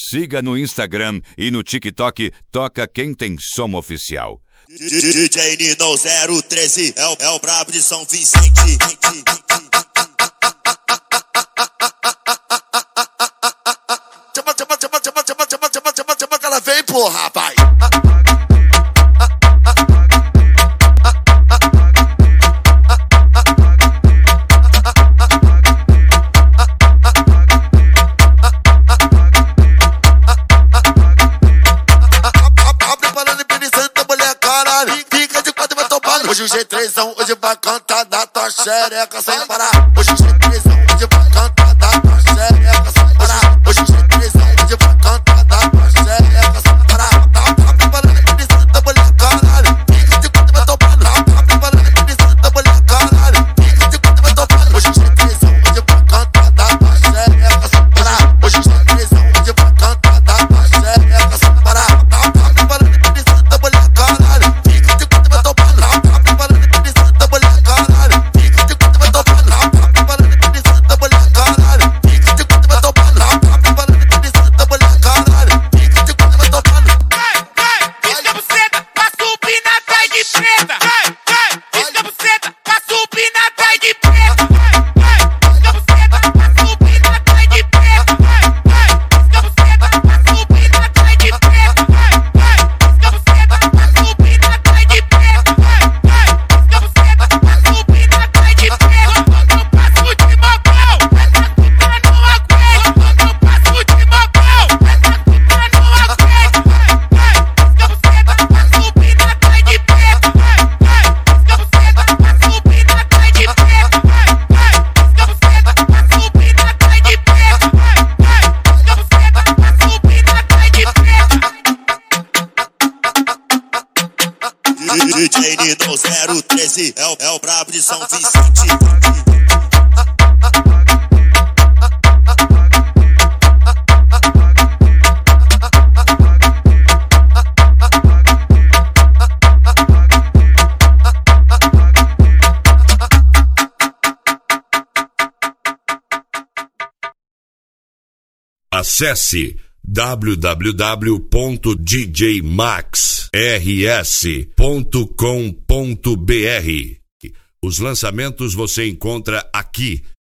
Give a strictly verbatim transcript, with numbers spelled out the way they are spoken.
Siga no Instagram e no TikTok Toca Quem Tem Som Oficial. D J Nino zero treze é o, é o brabo de São Vicente. Chama, chama, chama, chama, chama, chama, chama, chama, chama que ela vem, porra, rapaz. Hoje o G três hoje vai cantar da tua xereca sem parar. Hoje o G três hoje vai cantar da tua xereca sem parar. Hoje o G três hoje vai cantar da tua xereca sem parar. Tá preparando que me senta mulher caralho. Fica de quanto vai tomando. Tá preparando que me senta mulher caralho. Fica de quanto vai tomando. Hoje o G três hoje vai cantar da tua xereca sem parar. Hoje o G três hoje vai cantar da tua xereca sem parar. Tá preparando que me senta mulher caralho. Fica de quanto vai tomando. D J Nino zero treze é o, é o brabo de São Vicente. Acesse w w w ponto d j max r s ponto com ponto b r. Os lançamentos você encontra aqui